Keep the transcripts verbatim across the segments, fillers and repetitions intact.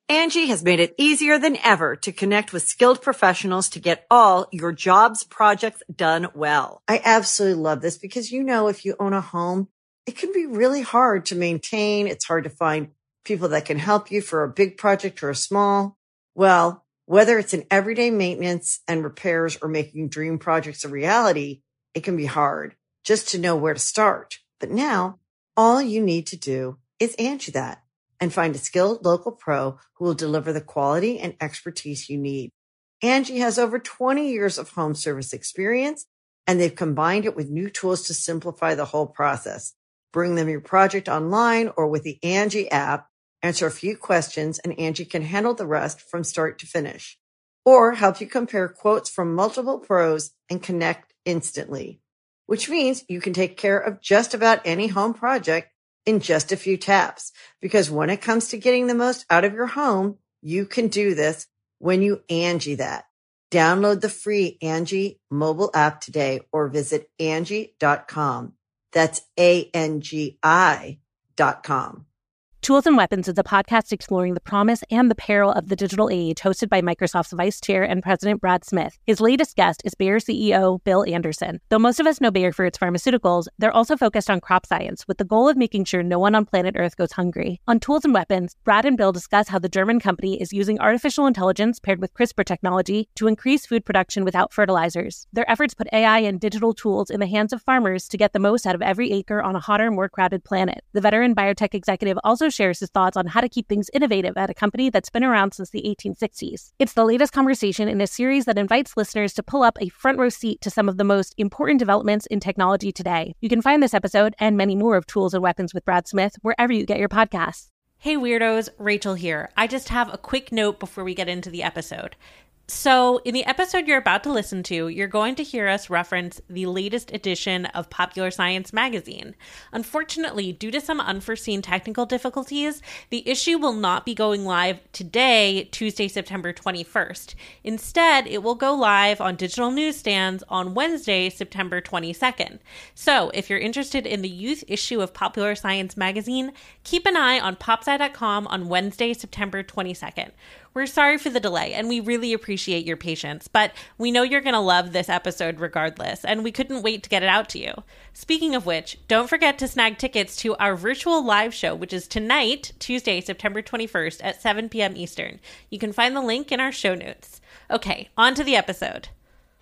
Angie has made it easier than ever to connect with skilled professionals to get all your jobs projects done well. I absolutely love this because, you know, if you own a home, it can be really hard to maintain. It's hard to find people that can help you for a big project or a small. Well, whether it's in everyday maintenance and repairs or making dream projects a reality, it can be hard just to know where to start. But now all you need to do is Angie that and find a skilled local pro who will deliver the quality and expertise you need. Angie has over twenty years of home service experience, and they've combined it with new tools to simplify the whole process. Bring them your project online or with the Angie app, answer a few questions, and Angie can handle the rest from start to finish. Or help you compare quotes from multiple pros and connect instantly, which means you can take care of just about any home project in just a few taps. Because when it comes to getting the most out of your home, you can do this when you Angie that. Download the free Angie mobile app today or visit Angie dot com. That's A N G I dot com. Tools and Weapons is a podcast exploring the promise and the peril of the digital age, hosted by Microsoft's Vice Chair and President Brad Smith. His latest guest is Bayer C E O Bill Anderson. Though most of us know Bayer for its pharmaceuticals, they're also focused on crop science, with the goal of making sure no one on planet Earth goes hungry. On Tools and Weapons, Brad and Bill discuss how the German company is using artificial intelligence paired with CRISPR technology to increase food production without fertilizers. Their efforts put A I and digital tools in the hands of farmers to get the most out of every acre on a hotter, more crowded planet. The veteran biotech executive also shares his thoughts on how to keep things innovative at a company that's been around since the eighteen sixties. It's the latest conversation in a series that invites listeners to pull up a front row seat to some of the most important developments in technology today. You can find this episode and many more of Tools and Weapons with Brad Smith wherever you get your podcasts. Hey weirdos, Rachel here. I just have a quick note before we get into the episode. So, in the episode you're about to listen to, you're going to hear us reference the latest edition of Popular Science magazine. Unfortunately, due to some unforeseen technical difficulties, the issue will not be going live today, Tuesday, September twenty-first. Instead, it will go live on digital newsstands on Wednesday, September twenty-second. So, if you're interested in the youth issue of Popular Science magazine, keep an eye on popsci dot com on Wednesday, September twenty-second. We're sorry for the delay, and we really appreciate your patience, but we know you're going to love this episode regardless, and we couldn't wait to get it out to you. Speaking of which, don't forget to snag tickets to our virtual live show, which is tonight, Tuesday, September twenty-first at seven p.m. Eastern. You can find the link in our show notes. Okay, on to the episode.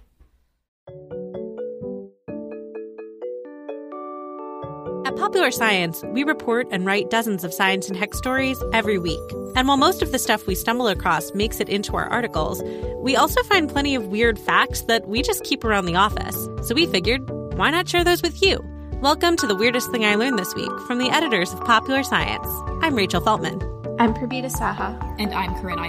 At Popular Science, we report and write dozens of science and tech stories every week. And while most of the stuff we stumble across makes it into our articles, we also find plenty of weird facts that we just keep around the office. So we figured, why not share those with you? Welcome to The Weirdest Thing I Learned This Week from the editors of Popular Science. I'm Rachel Feltman. I'm Prabita Saha. And I'm Corinne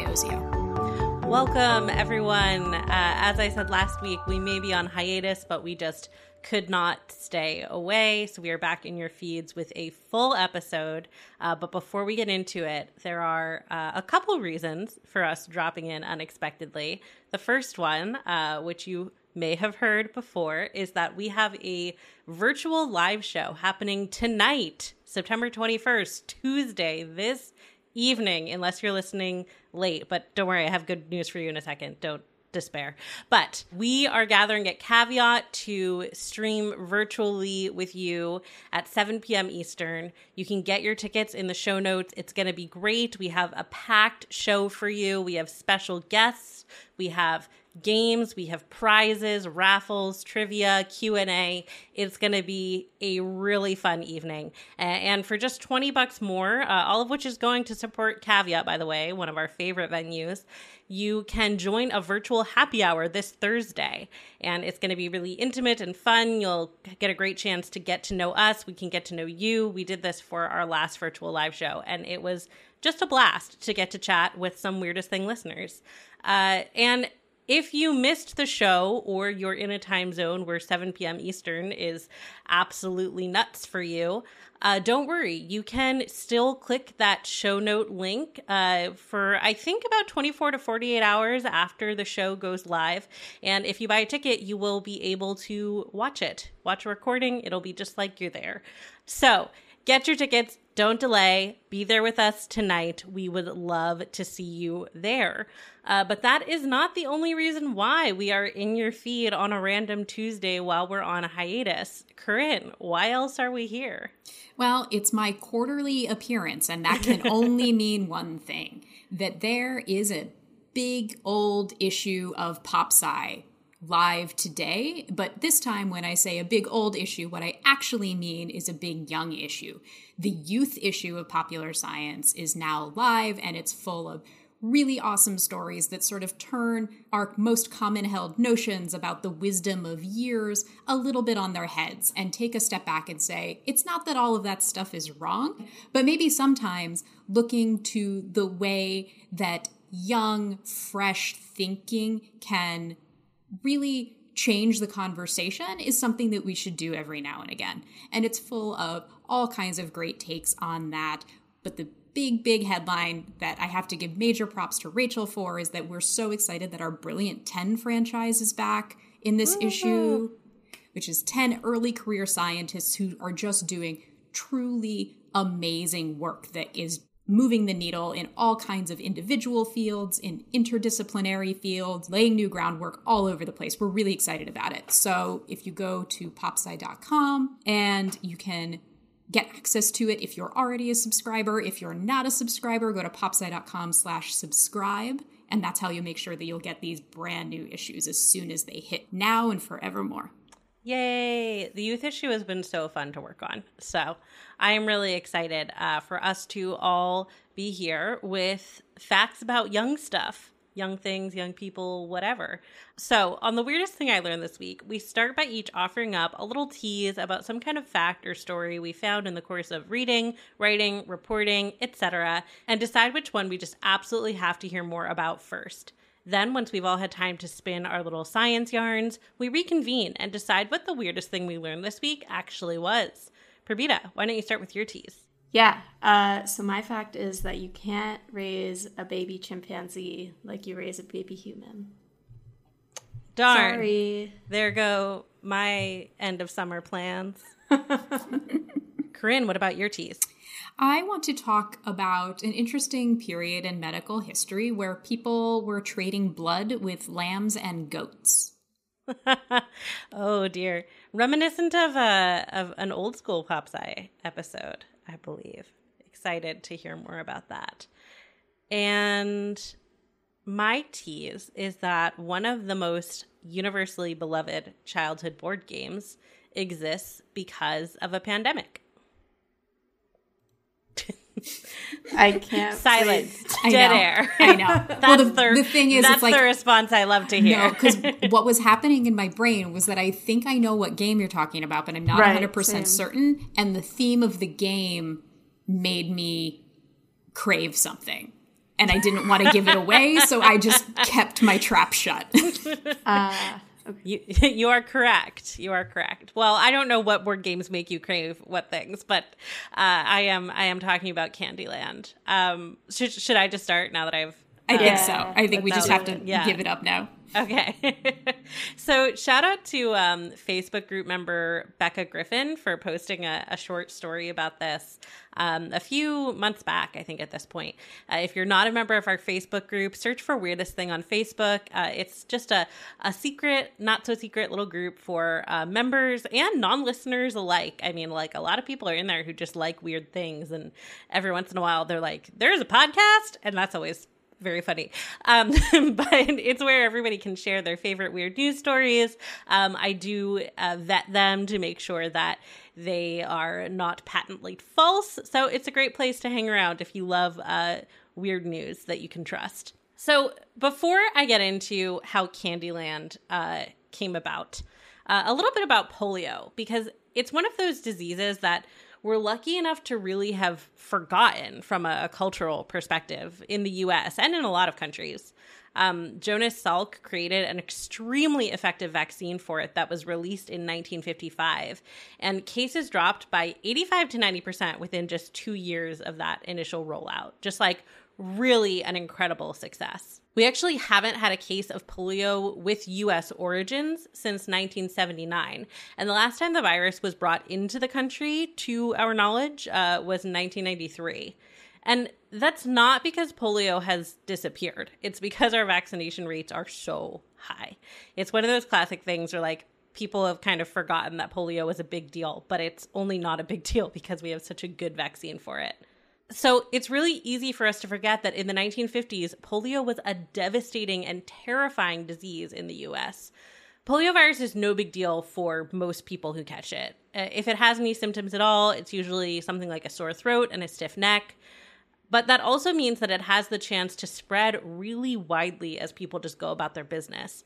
Iozio. Welcome, everyone. Uh, as I said last week, we may be on hiatus, but we just could not stay away. So we are back in your feeds with a full episode. Uh, but before we get into it, there are uh, a couple reasons for us dropping in unexpectedly. The first one, uh, which you may have heard before, is that we have a virtual live show happening tonight, September twenty-first, Tuesday, this evening, unless you're listening late. But don't worry, I have good news for you in a second. Don't despair. But we are gathering at Caveat to stream virtually with you at seven p.m. Eastern. You can get your tickets in the show notes. It's going to be great. We have a packed show for you. We have special guests. We have games, we have prizes, raffles, trivia, Q and A. It's going to be a really fun evening. And for just twenty bucks more, uh, all of which is going to support Caveat, by the way, one of our favorite venues, you can join a virtual happy hour this Thursday. And it's going to be really intimate and fun. You'll get a great chance to get to know us. We can get to know you. We did this for our last virtual live show, and it was just a blast to get to chat with some Weirdest Thing listeners. Uh, and if you missed the show, or you're in a time zone where seven p.m. Eastern is absolutely nuts for you, uh, don't worry. You can still click that show note link uh, for, I think, about twenty-four to forty-eight hours after the show goes live. And if you buy a ticket, you will be able to watch it. Watch a recording. It'll be just like you're there. So get your tickets. Don't delay. Be there with us tonight. We would love to see you there. Uh, but that is not the only reason why we are in your feed on a random Tuesday while we're on a hiatus. Corinne, why else are we here? Well, it's my quarterly appearance, and that can only mean one thing, that there is a big old issue of PopSci live today. But this time, when I say a big old issue, what I actually mean is a big young issue. The youth issue of Popular Science is now live, and it's full of really awesome stories that sort of turn our most common held notions about the wisdom of years a little bit on their heads and take a step back and say, it's not that all of that stuff is wrong, but maybe sometimes looking to the way that young, fresh thinking can really change the conversation is something that we should do every now and again. And it's full of all kinds of great takes on that. But the big, big headline that I have to give major props to Rachel for is that we're so excited that our Brilliant ten franchise is back in this mm-hmm. issue, which is ten early career scientists who are just doing truly amazing work that is moving the needle in all kinds of individual fields, in interdisciplinary fields, laying new groundwork all over the place. We're really excited about it. So if you go to popsci dot com and you can get access to it if you're already a subscriber. If you're not a subscriber, go to popsci dot com slash subscribe. And that's how you make sure that you'll get these brand new issues as soon as they hit now and forevermore. Yay! The youth issue has been so fun to work on. So I am really excited uh, for us to all be here with facts about young stuff, young things, young people, whatever. So on the weirdest thing I learned this week, we start by each offering up a little tease about some kind of fact or story we found in the course of reading, writing, reporting, et cetera, and decide which one we just absolutely have to hear more about first. Then, once we've all had time to spin our little science yarns, we reconvene and decide what the weirdest thing we learned this week actually was. Prabita, why don't you start with your tease? Yeah, uh, so my fact is that you can't raise a baby chimpanzee like you raise a baby human. Darn. Sorry. There go my end of summer plans. Corinne, what about your tease? I want to talk about an interesting period in medical history where people were trading blood with lambs and goats. Oh, dear. Reminiscent of, a, of an old school PopSci episode, I believe. Excited to hear more about that. And my tease is that one of the most universally beloved childhood board games exists because of a pandemic. I can't. Silence. I Dead know. air. I know. That's well, the, the, the thing is, that's it's like, the response I love to hear. No, because what was happening in my brain was that I think I know what game you're talking about, but I'm not Right, one hundred percent same. certain. And the theme of the game made me crave something. And I didn't want to give it away, so I just kept my trap shut. Uh, okay. You you are correct. You are correct. Well, I don't know what board games make you crave what things, but uh, I am I am talking about Candyland. Um, should should I just start now that I've? I uh, think Yeah, so. I think we just have to yeah. give it up now. Okay. So shout out to um, Facebook group member Becca Griffin for posting a, a short story about this um, a few months back, I think at this point. Uh, if you're not a member of our Facebook group, search for Weirdest Thing on Facebook. Uh, it's just a, a secret, not so secret little group for uh, members and non-listeners alike. I mean, like a lot of people are in there who just like weird things. And every once in a while they're like, there's a podcast. And that's always very funny. Um, but it's where everybody can share their favorite weird news stories. Um, I do uh, vet them to make sure that they are not patently false. So it's a great place to hang around if you love uh, weird news that you can trust. So before I get into how Candyland uh, came about, uh, a little bit about polio, because it's one of those diseases that we're lucky enough to really have forgotten from a, a cultural perspective in the U S and in a lot of countries. Um, Jonas Salk created an extremely effective vaccine for it that was released in nineteen fifty-five, and cases dropped by eighty-five to ninety percent within just two years of that initial rollout. Just like really an incredible success. We actually haven't had a case of polio with U S origins since nineteen seventy-nine. And the last time the virus was brought into the country, to our knowledge, uh, was in nineteen ninety-three. And that's not because polio has disappeared. It's because our vaccination rates are so high. It's one of those classic things where, like, people have kind of forgotten that polio was a big deal, but it's only not a big deal because we have such a good vaccine for it. So it's really easy for us to forget that in the nineteen fifties, polio was a devastating and terrifying disease in the U S. Poliovirus is no big deal for most people who catch it. If it has any symptoms at all, it's usually something like a sore throat and a stiff neck. But that also means that it has the chance to spread really widely as people just go about their business.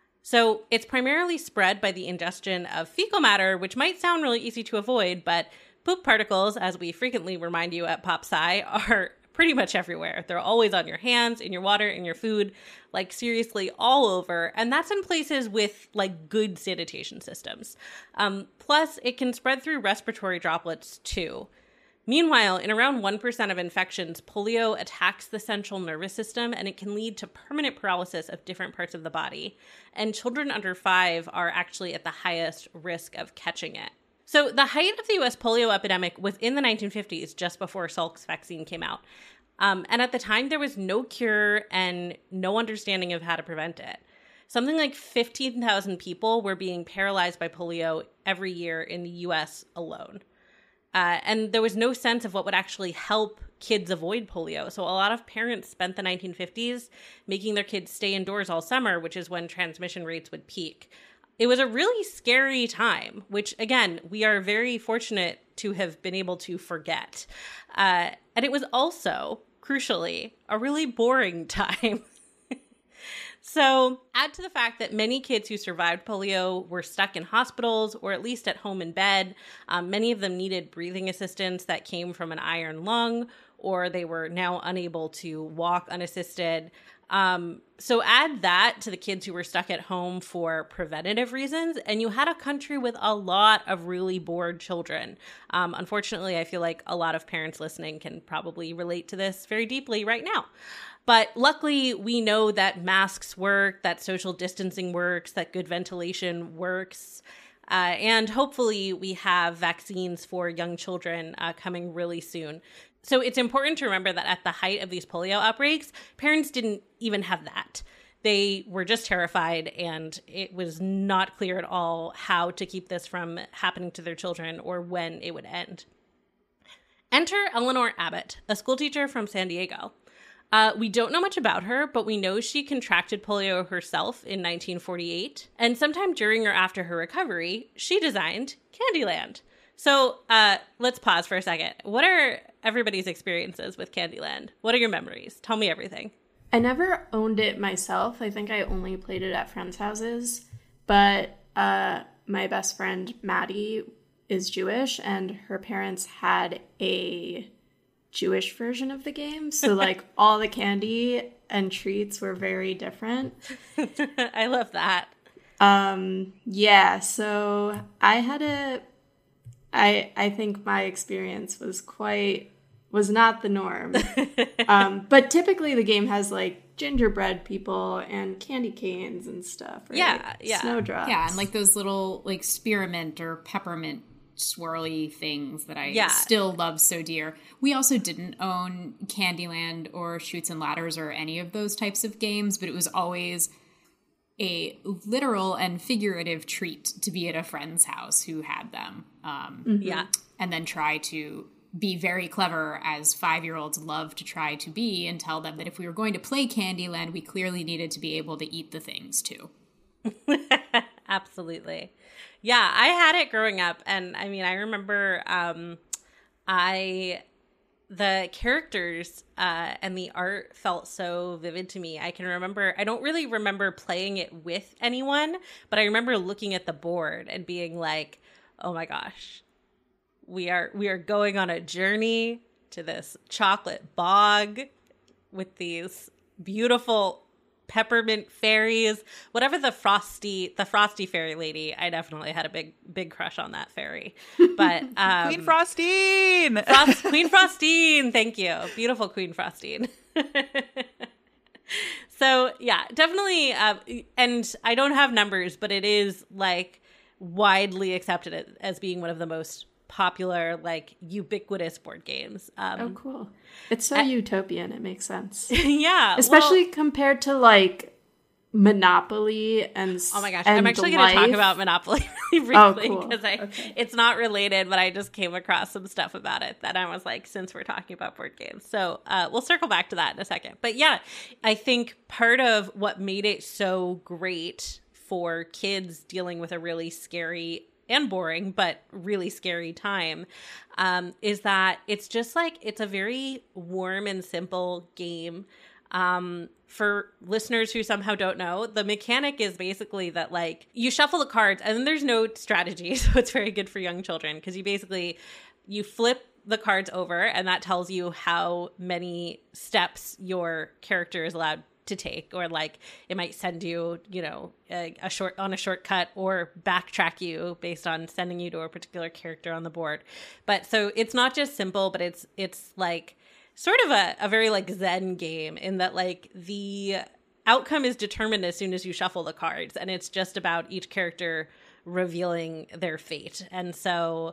So it's primarily spread by the ingestion of fecal matter, which might sound really easy to avoid, but poop particles, as we frequently remind you at PopSci, are pretty much everywhere. They're always on your hands, in your water, in your food, like seriously all over. And that's in places with like good sanitation systems. Um, plus, it can spread through respiratory droplets too. Meanwhile, in around one percent of infections, polio attacks the central nervous system, and it can lead to permanent paralysis of different parts of the body. And children under five are actually at the highest risk of catching it. So the height of the U S polio epidemic was in the nineteen fifties, just before Salk's vaccine came out. Um, and at the time, there was no cure and no understanding of how to prevent it. Something like fifteen thousand people were being paralyzed by polio every year in the U S alone. Uh, and there was no sense of what would actually help kids avoid polio. So a lot of parents spent the nineteen fifties making their kids stay indoors all summer, which is when transmission rates would peak. It was a really scary time, which, again, we are very fortunate to have been able to forget. Uh, and it was also, crucially, a really boring time. So add to the fact that many kids who survived polio were stuck in hospitals or at least at home in bed. Um, many of them needed breathing assistance that came from an iron lung, or they were now unable to walk unassisted. Um, so add that to the kids who were stuck at home for preventative reasons, and you had a country with a lot of really bored children. Um, unfortunately, I feel like a lot of parents listening can probably relate to this very deeply right now. But luckily, we know that masks work, that social distancing works, that good ventilation works. Uh, and hopefully we have vaccines for young children uh, coming really soon. So it's important to remember that at the height of these polio outbreaks, parents didn't even have that. They were just terrified, and it was not clear at all how to keep this from happening to their children or when it would end. Enter Eleanor Abbott, a schoolteacher from San Diego. Uh, we don't know much about her, but we know she contracted polio herself in nineteen forty-eight. And sometime during or after her recovery, she designed Candyland. So uh, let's pause for a second. What are everybody's experiences with Candyland? What are your memories? Tell me everything. I never owned it myself. I think I only played it at friends' houses. But uh, my best friend, Maddie, is Jewish, and her parents had a Jewish version of the game. So, like, all the candy and treats were very different. I love that. Um, yeah, so I had a... I I think my experience was quite... was not the norm. um, but typically the game has, like, gingerbread people and candy canes and stuff, right? Yeah, yeah. Snowdrops. Yeah, and, like, those little, like, spearmint or peppermint swirly things that I yeah. still love so dear. We also didn't own Candyland or Chutes and Ladders or any of those types of games, but it was always a literal and figurative treat to be at a friend's house who had them. Um, mm-hmm. Yeah. And then try to be very clever, as five-year-olds love to try to be, and tell them that if we were going to play Candyland, we clearly needed to be able to eat the things too. Absolutely. Yeah, I had it growing up, and I mean, I remember um, I the characters uh, and the art felt so vivid to me. I can remember, I don't really remember playing it with anyone, but I remember looking at the board and being like, oh my gosh, we are we are going on a journey to this chocolate bog with these beautiful peppermint fairies, whatever the frosty the frosty fairy lady. I definitely had a big big crush on that fairy. But um Queen Frostine. Frost, Queen Frostine, thank you. Beautiful Queen Frostine. So yeah, definitely. Uh, and I don't have numbers, but it is like widely accepted as being one of the most popular, like ubiquitous board games. Um, oh, cool. It's so I, utopian. It makes sense. Yeah. Especially well, compared to like Monopoly and oh my gosh, and I'm actually going to talk about Monopoly really briefly because oh, cool. I okay. it's not related, but I just came across some stuff about it that I was like, since we're talking about board games, so uh, we'll circle back to that in a second. But yeah, I think part of what made it so great for kids dealing with a really scary and boring, but really scary time, um, is that it's just like it's a very warm and simple game. Um, for listeners who somehow don't know, the mechanic is basically that like you shuffle the cards and then there's no strategy. So it's very good for young children because you basically, you flip the cards over and that tells you how many steps your character is allowed to take, or like it might send you, you know, a, a short on a shortcut or backtrack you based on sending you to a particular character on the board. But so it's not just simple, but it's, it's like, sort of a, a very like Zen game in that like the outcome is determined as soon as you shuffle the cards, and it's just about each character revealing their fate. And so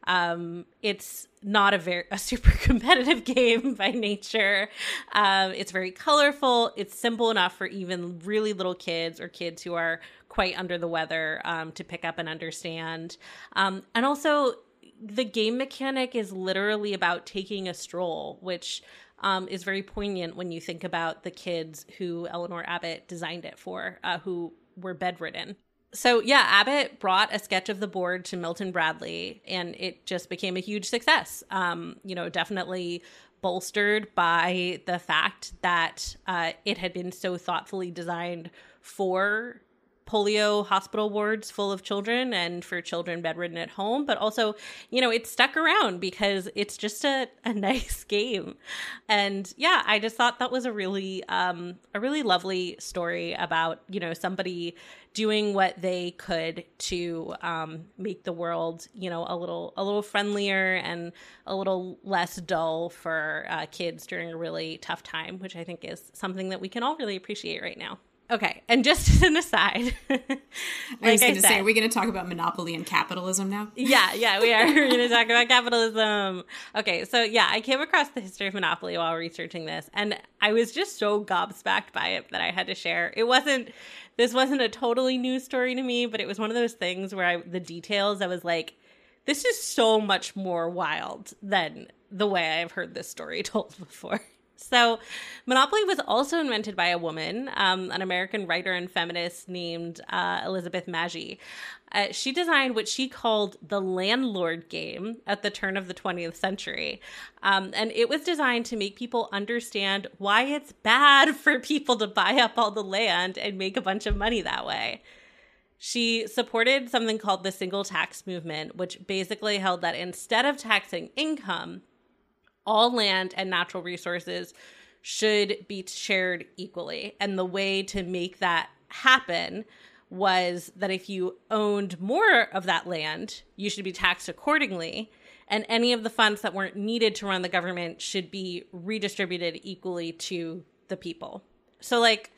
um, it's not a very a super competitive game by nature. Um, it's very colorful. It's simple enough for even really little kids or kids who are quite under the weather um, to pick up and understand. Um, and also, the game mechanic is literally about taking a stroll, which um, is very poignant when you think about the kids who Eleanor Abbott designed it for, uh, who were bedridden. So yeah, Abbott brought a sketch of the board to Milton Bradley, and it just became a huge success. Um, you know, definitely bolstered by the fact that uh, it had been so thoughtfully designed for polio hospital wards full of children and for children bedridden at home. But also, you know, it stuck around because it's just a, a nice game. And yeah, I just thought that was a really, um, a really lovely story about, you know, somebody doing what they could to um, make the world, you know, a little, a little friendlier and a little less dull for uh, kids during a really tough time, which I think is something that we can all really appreciate right now. Okay, and just as an aside, like I was going to said, say, are we going to talk about monopoly and capitalism now? Yeah, yeah, we are. We're going to talk about capitalism. Okay, so yeah, I came across the history of Monopoly while researching this, and I was just so gobsmacked by it that I had to share. It wasn't, this wasn't a totally new story to me, but it was one of those things where I, the details, I was like, this is so much more wild than the way I've heard this story told before. So Monopoly was also invented by a woman, um, an American writer and feminist named uh, Elizabeth Magie. Uh, she designed what she called the landlord game at the turn of the twentieth century. Um, and it was designed to make people understand why it's bad for people to buy up all the land and make a bunch of money that way. She supported something called the single tax movement, which basically held that instead of taxing income, all land and natural resources should be shared equally. And the way to make that happen was that if you owned more of that land, you should be taxed accordingly. And any of the funds that weren't needed to run the government should be redistributed equally to the people. So like,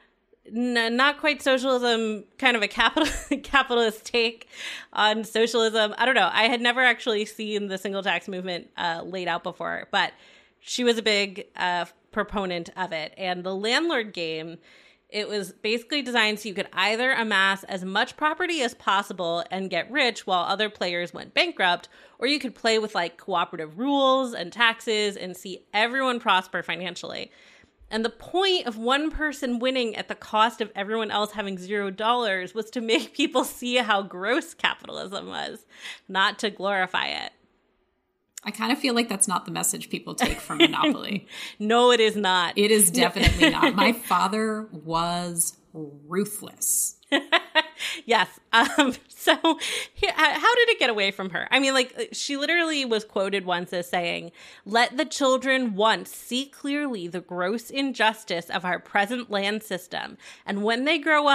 n- not quite socialism, kind of a capital capitalist take on socialism. I don't know. I had never actually seen the single tax movement uh, laid out before, but she was a big uh, proponent of it. And the landlord game, it was basically designed so you could either amass as much property as possible and get rich while other players went bankrupt, or you could play with like cooperative rules and taxes and see everyone prosper financially. And the point of one person winning at the cost of everyone else having zero dollars was to make people see how gross capitalism was, not to glorify it. I kind of feel like that's not the message people take from Monopoly. No, it is not. It is definitely not. My father was ruthless. Yes. Um, so how did it get away from her? I mean, like, she literally was quoted once as saying, "Let the children once see clearly the gross injustice of our present land system. And when they grow up,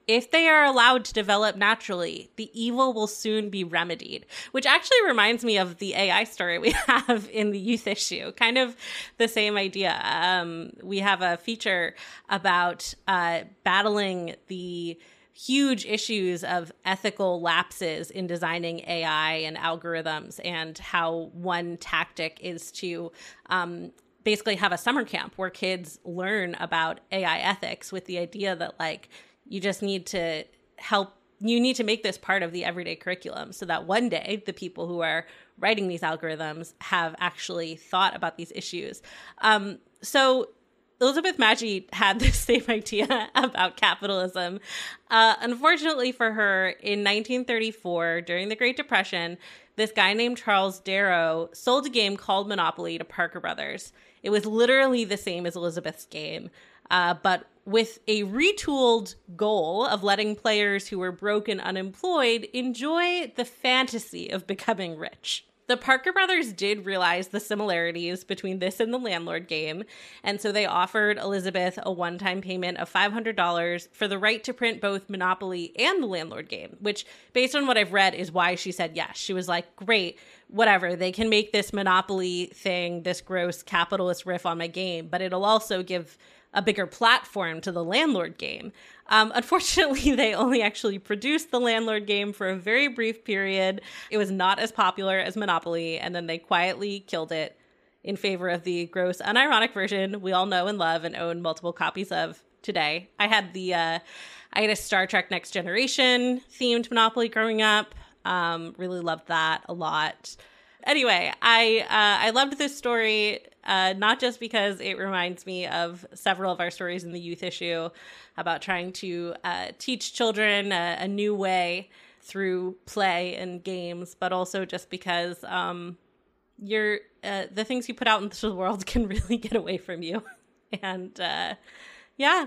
if they are allowed to develop naturally, the evil will soon be remedied, which actually reminds me of the A I story we have in the youth issue. Kind of the same idea. Um, we have a feature about uh, battling the huge issues of ethical lapses in designing A I and algorithms, and how one tactic is to um, basically have a summer camp where kids learn about A I ethics, with the idea that, like, you just need to help, you need to make this part of the everyday curriculum so that one day the people who are writing these algorithms have actually thought about these issues. Um, so Elizabeth Magie had this same idea about capitalism. Uh, unfortunately for her, in nineteen thirty-four, during the Great Depression, this guy named Charles Darrow sold a game called Monopoly to Parker Brothers. It was literally the same as Elizabeth's game, uh, but with a retooled goal of letting players who were broke and unemployed enjoy the fantasy of becoming rich. The Parker Brothers did realize the similarities between this and the Landlord game, and so they offered Elizabeth a one-time payment of five hundred dollars for the right to print both Monopoly and the Landlord game, which, based on what I've read, is why she said yes. She was like, great, whatever, they can make this Monopoly thing, this gross capitalist riff on my game, but it'll also give a bigger platform to the Landlord game. Um, unfortunately, they only actually produced the Landlord game for a very brief period. It was not as popular as Monopoly, and then they quietly killed it in favor of the gross, unironic version we all know and love and own multiple copies of today. I had the uh, I had a Star Trek Next Generation themed Monopoly growing up. Um, really loved that a lot. Anyway, I uh, I loved this story, uh, not just because it reminds me of several of our stories in the youth issue about trying to uh, teach children a, a new way through play and games, but also just because um, you're, uh, the things you put out into the world can really get away from you. And uh, yeah,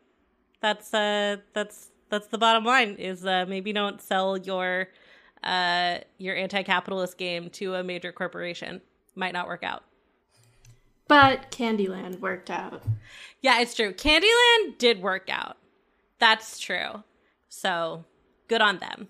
that's uh, that's that's the bottom line, is uh, maybe don't sell your uh, your anti-capitalist game to a major corporation. Might not work out. But Candyland worked out. Yeah, it's true. Candyland did work out. That's true. So, good on them.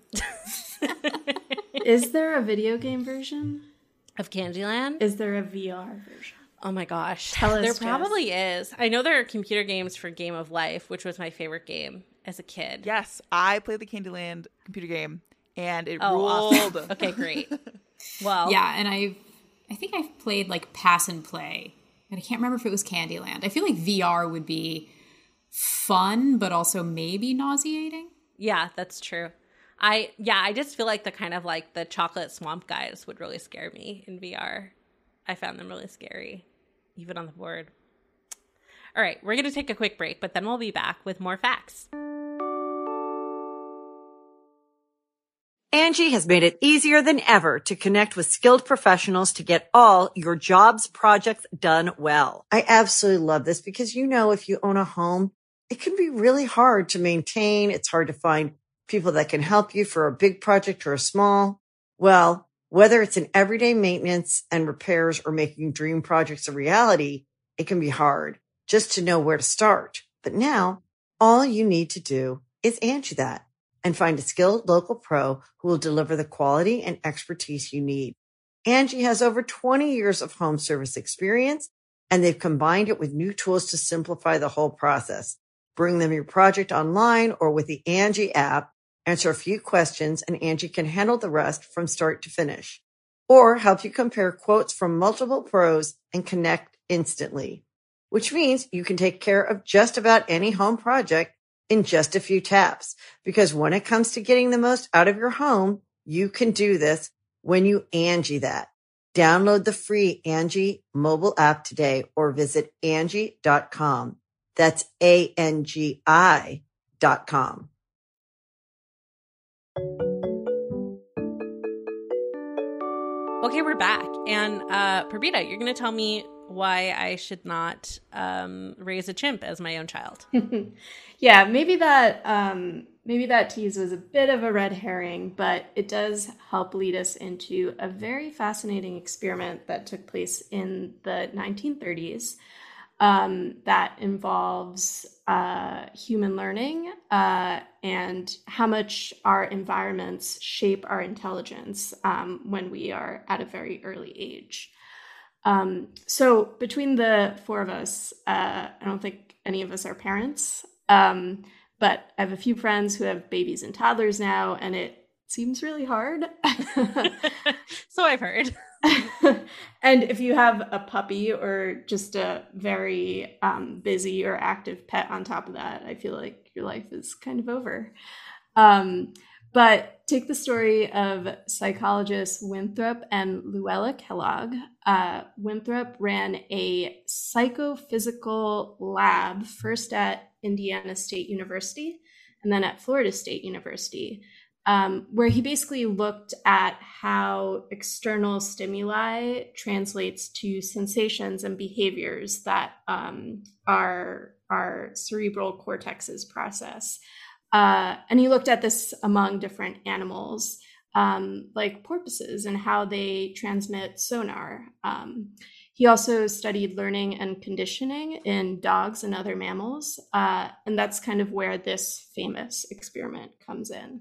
Is there a video game version of Candyland? Is there a V R version? Oh my gosh. Tell us, there Jess. probably is. I know there are computer games for Game of Life, which was my favorite game as a kid. Yes, I played the Candyland computer game, and it oh, ruled. Awesome. Okay, great. Well, yeah, and I, I think I've played like Pass and Play, and I can't remember if it was Candyland. I feel like V R would be fun, but also maybe nauseating. Yeah, that's true. I yeah, I just feel like the kind of like the chocolate swamp guys would really scare me in V R. I found them really scary, even on the board. All right, we're going to take a quick break, but then we'll be back with more facts. Angie has made it easier than ever to connect with skilled professionals to get all your jobs projects done well. I absolutely love this because, you know, if you own a home, it can be really hard to maintain. It's hard to find people that can help you for a big project or a small. Well, whether it's in everyday maintenance and repairs or making dream projects a reality, it can be hard just to know where to start. But now all you need to do is Angie that and find a skilled local pro who will deliver the quality and expertise you need. Angie has over twenty years of home service experience, and they've combined it with new tools to simplify the whole process. Bring them your project online or with the Angie app. Answer a few questions, and Angie can handle the rest from start to finish. Or help you compare quotes from multiple pros and connect instantly, which means you can take care of just about any home project in just a few taps. Because when it comes to getting the most out of your home, you can do this when you Angie that. Download the free Angie mobile app today or visit Angie dot com. That's A N G I dot com. Okay, we're back. And uh, Prabita, you're going to tell me why I should not um, raise a chimp as my own child. Yeah, maybe that um, maybe that tease was a bit of a red herring, but it does help lead us into a very fascinating experiment that took place in the nineteen thirties. um, that involves uh, human learning uh, and how much our environments shape our intelligence um, when we are at a very early age. Um, so between the four of us, uh, I don't think any of us are parents, um, but I have a few friends who have babies and toddlers now, and it seems really hard. So I've heard. And if you have a puppy or just a very um, busy or active pet on top of that, I feel like your life is kind of over. Um, but take the story of psychologists Winthrop and Luella Kellogg. Uh, Winthrop ran a psychophysical lab, first at Indiana State University and then at Florida State University, Um, where he basically looked at how external stimuli translates to sensations and behaviors that um, our, our cerebral cortexes process. Uh, and he looked at this among different animals, um, like porpoises, and how they transmit sonar. Um, he also studied learning and conditioning in dogs and other mammals. Uh, and that's kind of where this famous experiment comes in.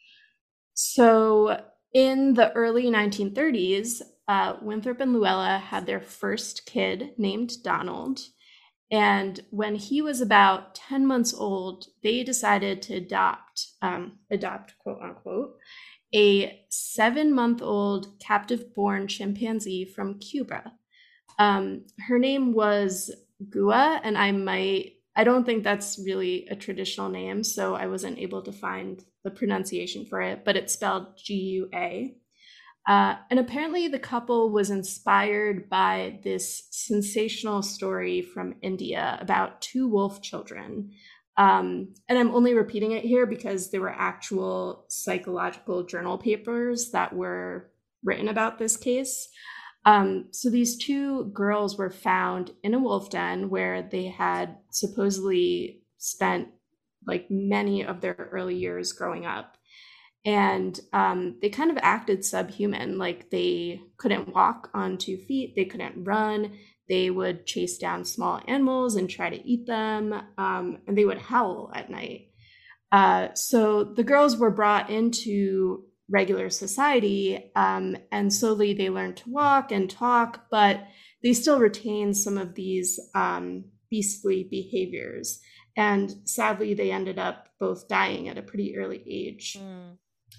So in the early nineteen thirties, uh, Winthrop and Luella had their first kid named Donald. And when he was about ten months old, they decided to adopt, um, adopt, quote unquote, a seven-month-old captive-born chimpanzee from Cuba. Um, her name was Gua, and I might, I don't think that's really a traditional name, so I wasn't able to find the pronunciation for it, but it's spelled G U A. Uh, and apparently the couple was inspired by this sensational story from India about two wolf children. Um, and I'm only repeating it here because there were actual psychological journal papers that were written about this case. Um, so these two girls were found in a wolf den where they had supposedly spent like many of their early years growing up. And um, they kind of acted subhuman, like they couldn't walk on two feet, they couldn't run, they would chase down small animals and try to eat them, um, and they would howl at night. Uh, so the girls were brought into regular society, um, and slowly they learned to walk and talk, but they still retained some of these um, beastly behaviors. And sadly, they ended up both dying at a pretty early age. Mm.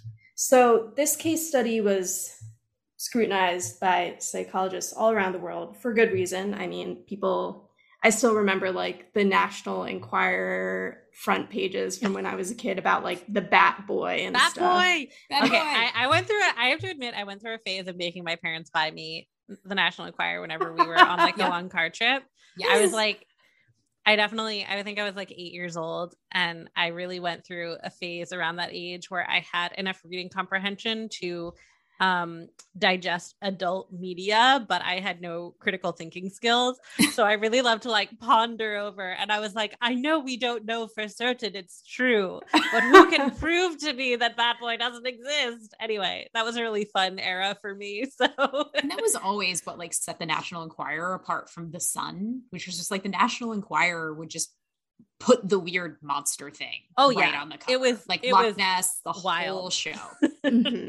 So this case study was scrutinized by psychologists all around the world for good reason. I mean, people, I still remember like the National Enquirer front pages from when I was a kid about like the Bat Boy and Bat stuff. Boy. Bat okay, Boy. I, I went through, a, I have to admit, I went through a phase of making my parents buy me the National Enquirer whenever we were on like yeah. a long car trip. Yes. I was like, I definitely, I think I was like eight years old, and I really went through a phase around that age where I had enough reading comprehension to um, digest adult media, but I had no critical thinking skills. So I really love to like ponder over. And I was like, I know we don't know for certain it's true, but who can prove to me that Bat Boy doesn't exist? Anyway, that was a really fun era for me. So and that was always what like set the National Enquirer apart from the Sun, which was just like the National Enquirer would just put the weird monster thing oh right yeah on the cover. It was like it Loch was Ness, the wild. whole show. Mm-hmm.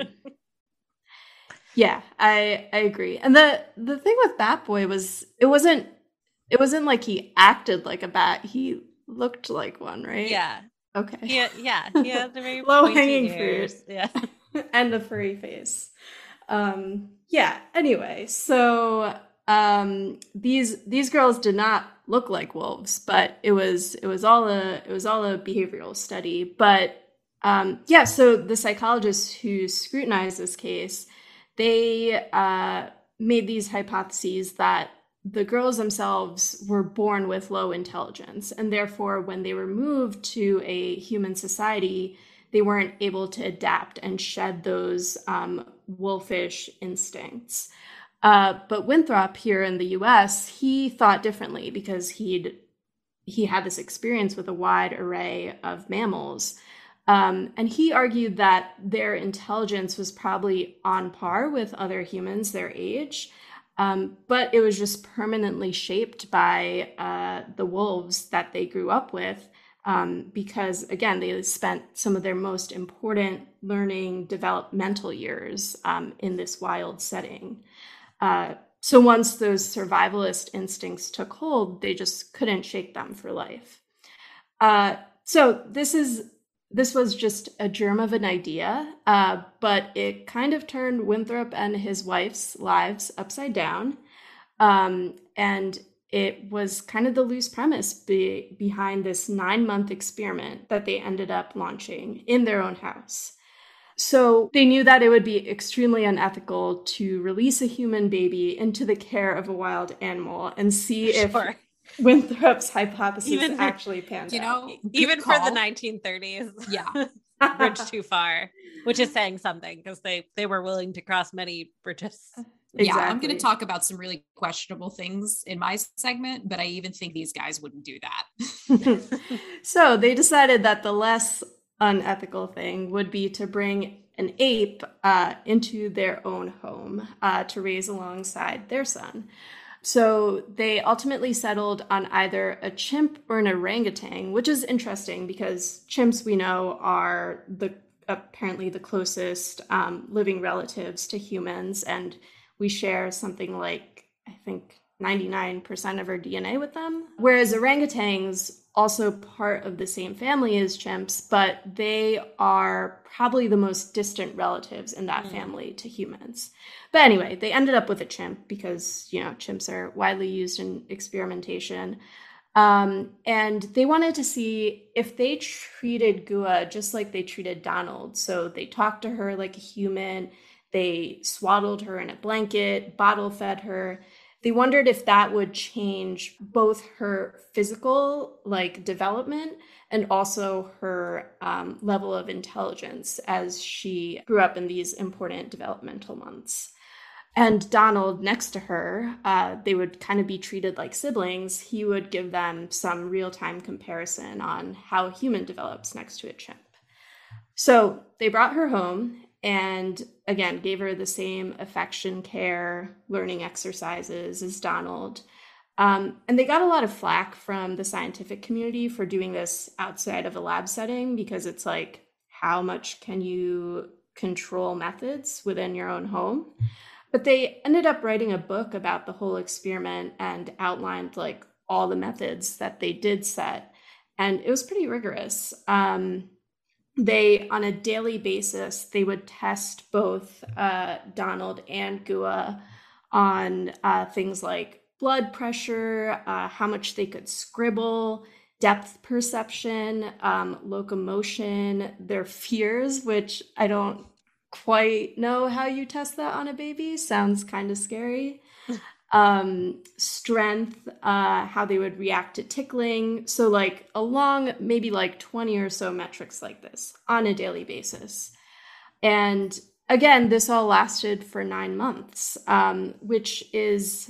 Yeah, I I agree. And the the thing with Bat Boy was it wasn't it wasn't like he acted like a bat. He looked like one, right? Yeah. Okay. Yeah, yeah. He had the very low pointy hanging ears. fruit. Yeah. And the furry face. Um yeah, anyway, so um these these girls did not look like wolves, but it was it was all a it was all a behavioral study. But um yeah, so the psychologists who scrutinized this case, they uh, made these hypotheses that the girls themselves were born with low intelligence, and therefore when they were moved to a human society, they weren't able to adapt and shed those um, wolfish instincts. Uh, but Winthrop here in the U S, he thought differently because he'd he had this experience with a wide array of mammals. Um, and he argued that their intelligence was probably on par with other humans their age. Um, but it was just permanently shaped by uh, the wolves that they grew up with. Um, because, again, they spent some of their most important learning developmental years um, in this wild setting. Uh, so once those survivalist instincts took hold, they just couldn't shake them for life. Uh, so this is this was just a germ of an idea, uh, but it kind of turned Winthrop and his wife's lives upside down. Um, and it was kind of the loose premise be- behind this nine-month experiment that they ended up launching in their own house. So they knew that it would be extremely unethical to release a human baby into the care of a wild animal and see Sure. if Winthrop's hypothesis Even- actually panned You out. know, Even good for the call. nineteen thirties. Yeah. Bridge too far, which is saying something because they, they were willing to cross many bridges. Yeah, I'm going Exactly. to talk about some really questionable things in my segment, but I even think these guys wouldn't do that. So they decided that the less unethical thing would be to bring an ape uh, into their own home uh, to raise alongside their son. So they ultimately settled on either a chimp or an orangutan, which is interesting because chimps, we know, are the apparently the closest um, living relatives to humans, and we share something like, I think, ninety-nine percent of our D N A with them. Whereas orangutans, also part of the same family as chimps, but they are probably the most distant relatives in that mm. family to humans. But anyway, they ended up with a chimp because, you know, chimps are widely used in experimentation. Um, and they wanted to see if they treated Gua just like they treated Donald. So they talked to her like a human. They swaddled her in a blanket, bottle fed her. They wondered if that would change both her physical like development and also her um, level of intelligence as she grew up in these important developmental months. And Donald, next to her, uh, they would kind of be treated like siblings. He would give them some real-time comparison on how a human develops next to a chimp. So they brought her home and, again, gave her the same affection, care, learning exercises as Donald. Um, and they got a lot of flack from the scientific community for doing this outside of a lab setting because it's like, how much can you control methods within your own home? But they ended up writing a book about the whole experiment and outlined like all the methods that they did set. And it was pretty rigorous. Um, they, on a daily basis, they would test both uh, Donald and Gua on uh, things like blood pressure, uh, how much they could scribble, depth perception, um, locomotion, their fears, which I don't quite know how you test that on a baby. Sounds kind of scary. Um, strength, uh, how they would react to tickling. So like along maybe like twenty or so metrics like this on a daily basis. And again, this all lasted for nine months, um, which is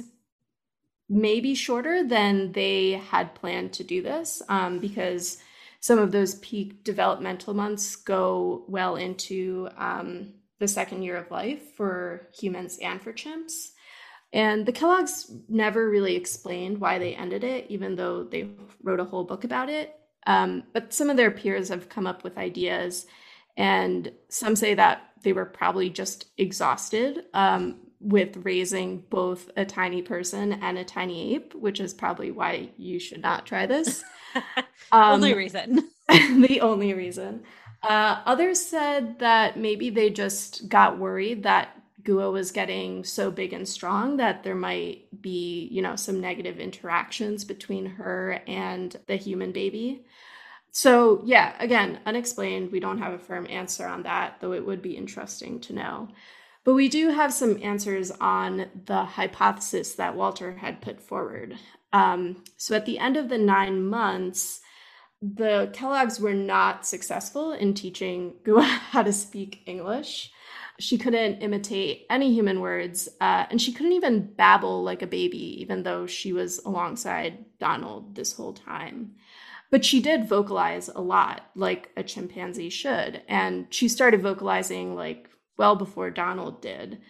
maybe shorter than they had planned to do this, um, because some of those peak developmental months go well into um, the second year of life for humans and for chimps. And the Kellogg's never really explained why they ended it, even though they wrote a whole book about it. Um, but some of their peers have come up with ideas, and some say that they were probably just exhausted um, with raising both a tiny person and a tiny ape, which is probably why you should not try this. Um, only reason. the only reason. Uh, others said that maybe they just got worried that Gua was getting so big and strong that there might be, you know, some negative interactions between her and the human baby. So yeah, again, unexplained. We don't have a firm answer on that, though it would be interesting to know. But we do have some answers on the hypothesis that Walter had put forward. Um, so at the end of the nine months, the Kellogg's were not successful in teaching Gua how to speak English. She couldn't imitate any human words, uh, and she couldn't even babble like a baby, even though she was alongside Donald this whole time. But she did vocalize a lot, like a chimpanzee should, and she started vocalizing like well before Donald did.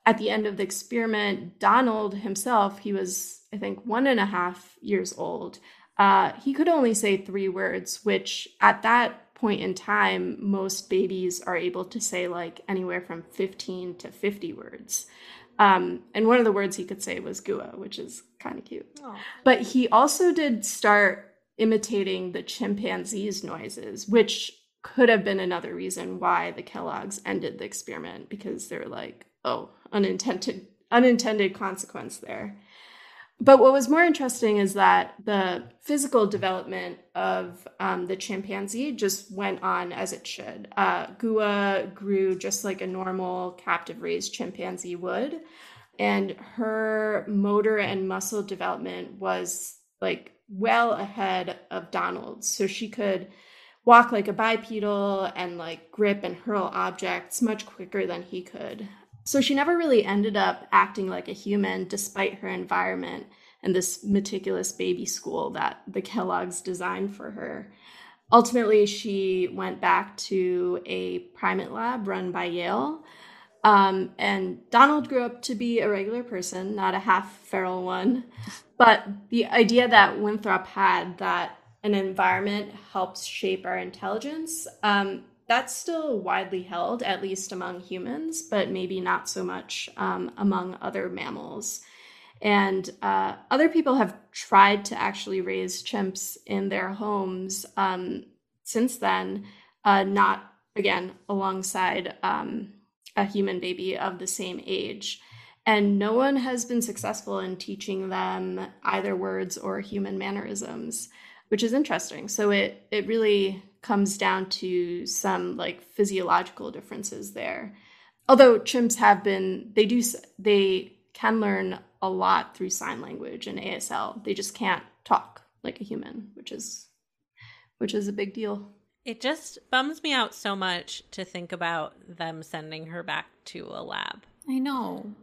at the end of the experiment, Donald himself, he was, I think, one and a half years old. Uh, he could only say three words, which at that point in time, most babies are able to say like anywhere from fifteen to fifty words. Um, and one of the words he could say was Gua, which is kind of cute. Aww. But he also did start imitating the chimpanzees' noises, which could have been another reason why the Kellogg's ended the experiment, because they're like, oh, unintended unintended consequence there. But what was more interesting is that the physical development of um, the chimpanzee just went on as it should. Uh, Gua grew just like a normal captive-raised chimpanzee would, and her motor and muscle development was like well ahead of Donald's. So she could walk like a bipedal and like grip and hurl objects much quicker than he could. So she never really ended up acting like a human despite her environment and this meticulous baby school that the Kellogg's designed for her. Ultimately, she went back to a primate lab run by Yale. Um, and Donald grew up to be a regular person, not a half feral one. But the idea that Winthrop had, that an environment helps shape our intelligence, um, that's still widely held, at least among humans, but maybe not so much um, among other mammals. And uh, other people have tried to actually raise chimps in their homes um, since then, uh, not, again, alongside um, a human baby of the same age. And no one has been successful in teaching them either words or human mannerisms, which is interesting. So it it really comes down to some like physiological differences there. Although chimps have been, they do, they can learn a lot through sign language and A S L. They just can't talk like a human, which is which is a big deal. It just bums me out so much to think about them sending her back to a lab. I know.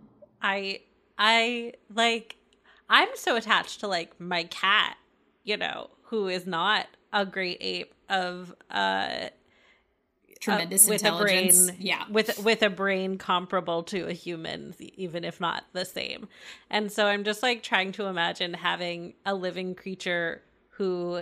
I I like I'm so attached to like my cat, you know, who is not a great ape of uh tremendous uh, with intelligence. a brain, yeah, with with a brain comparable to a human, even if not the same. And so I'm just like trying to imagine having a living creature who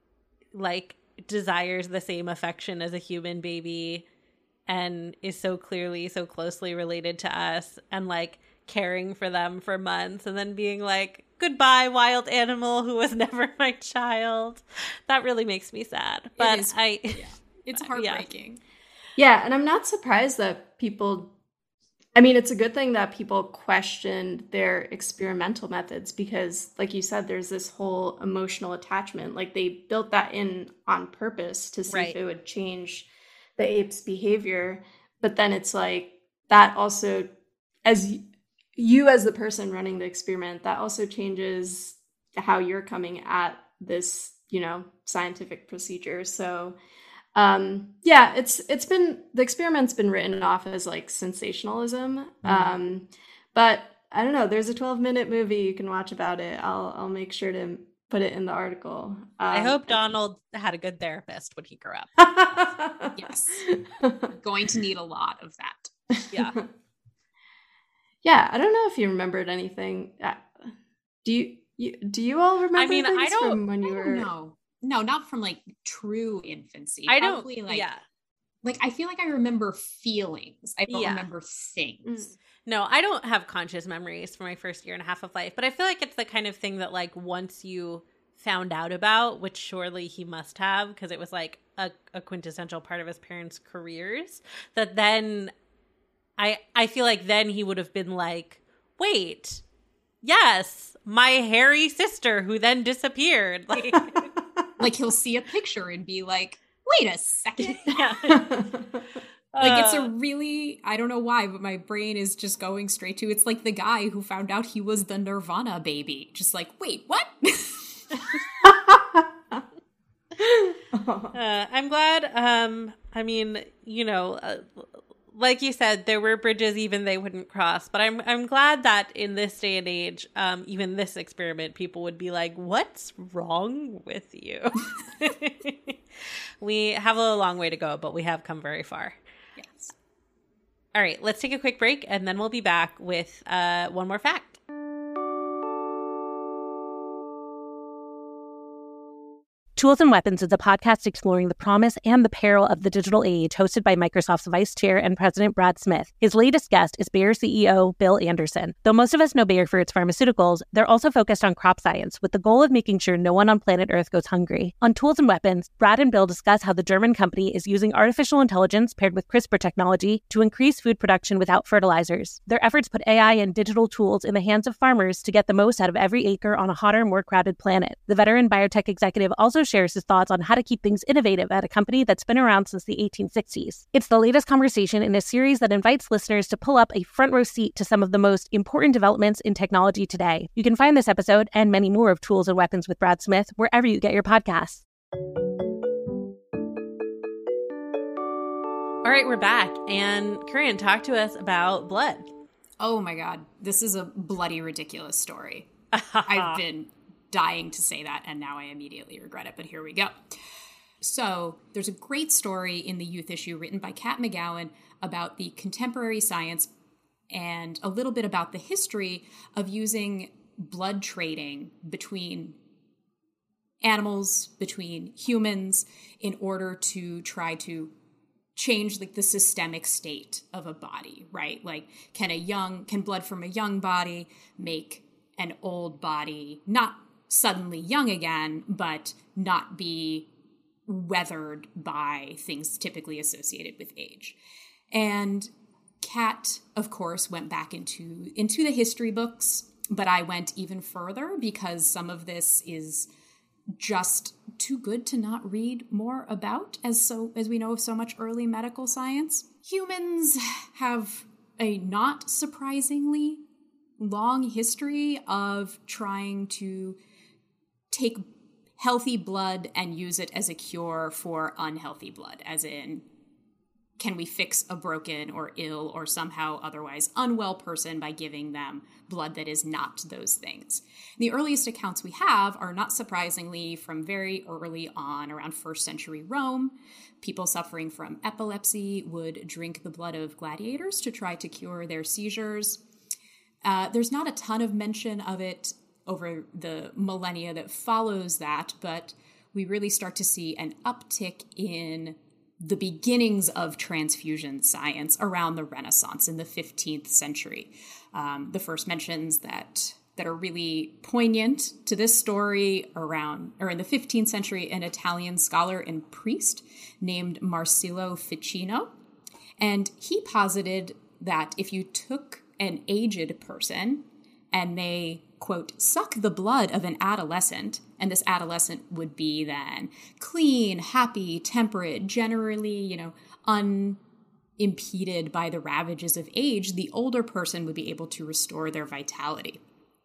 like desires the same affection as a human baby and is so clearly so closely related to us, and like caring for them for months and then being like, goodbye, wild animal who was never my child. That really makes me sad. But it is, I yeah. It's heartbreaking. Yeah. yeah, and I'm not surprised that people, I mean, it's a good thing that people questioned their experimental methods, because like you said, there's this whole emotional attachment. Like they built that in on purpose to see right. if it would change the ape's behavior. But then it's like that also, as you, you as the person running the experiment, that also changes how you're coming at this, you know, scientific procedure. So Um, yeah, it's it's been, the experiment's been written off as like sensationalism. Mm-hmm. Um, but I don't know, there's a twelve minute movie you can watch about it. I'll I'll make sure to put it in the article. Um, I hope Donald had a good therapist when he grew up. Yes. Going to need a lot of that. Yeah. Yeah, I don't know if you remembered anything. Uh, do you, you do you all remember I mean, things I don't, from when you were No. No, not from like true infancy. I Probably, don't like, yeah. Like I feel like I remember feelings. I don't yeah. remember things. Mm. No, I don't have conscious memories for my first year and a half of life, but I feel like it's the kind of thing that like once you found out about, which surely he must have because it was like a, a quintessential part of his parents' careers, that then I I feel like then he would have been like, wait, yes, my hairy sister who then disappeared. Like Like he'll see a picture and be like, wait a second. Yeah. Like it's a really, I don't know why, but my brain is just going straight to, it's like the guy who found out he was the Nirvana baby. Just like, wait, what? uh, I'm glad. Um, I mean, you know, uh, like you said, there were bridges even they wouldn't cross. But I'm I'm glad that in this day and age, um, even this experiment, people would be like, "What's wrong with you?" We have a long way to go, but we have come very far. Yes. All right, let's take a quick break, and then we'll be back with uh, one more fact. Tools and Weapons is a podcast exploring the promise and the peril of the digital age, hosted by Microsoft's Vice Chair and President Brad Smith. His latest guest is Bayer C E O Bill Anderson. Though most of us know Bayer for its pharmaceuticals, they're also focused on crop science, with the goal of making sure no one on planet Earth goes hungry. On Tools and Weapons, Brad and Bill discuss how the German company is using artificial intelligence paired with CRISPR technology to increase food production without fertilizers. Their efforts put A I and digital tools in the hands of farmers to get the most out of every acre on a hotter, more crowded planet. The veteran biotech executive also shares his thoughts on how to keep things innovative at a company that's been around since the eighteen sixties. It's the latest conversation in a series that invites listeners to pull up a front row seat to some of the most important developments in technology today. You can find this episode and many more of Tools and Weapons with Brad Smith wherever you get your podcasts. All right, we're back. And Corinne, talk to us about blood. Oh my God. This is a bloody ridiculous story. I've been dying to say that, and now I immediately regret it, but here we go. So there's a great story in the Youth issue written by Kat McGowan about the contemporary science and a little bit about the history of using blood trading between animals, between humans, in order to try to change like the systemic state of a body, right? Like, can a young, can blood from a young body make an old body not suddenly young again, but not be weathered by things typically associated with age? And Kat, of course, went back into into the history books, but I went even further because some of this is just too good to not read more about, as so as we know of so much early medical science. Humans have a not surprisingly long history of trying to take healthy blood and use it as a cure for unhealthy blood, as in, can we fix a broken or ill or somehow otherwise unwell person by giving them blood that is not those things? The earliest accounts we have are, not surprisingly, from very early on, around first century Rome. People suffering from epilepsy would drink the blood of gladiators to try to cure their seizures. Uh, there's not a ton of mention of it over the millennia that follows that, but we really start to see an uptick in the beginnings of transfusion science around the Renaissance in the fifteenth century. Um, the first mentions that that are really poignant to this story around, or in the fifteenth century, an Italian scholar and priest named Marsilio Ficino. And he posited that if you took an aged person and they, quote, suck the blood of an adolescent, and this adolescent would be then clean, happy, temperate, generally, you know, unimpeded by the ravages of age, the older person would be able to restore their vitality.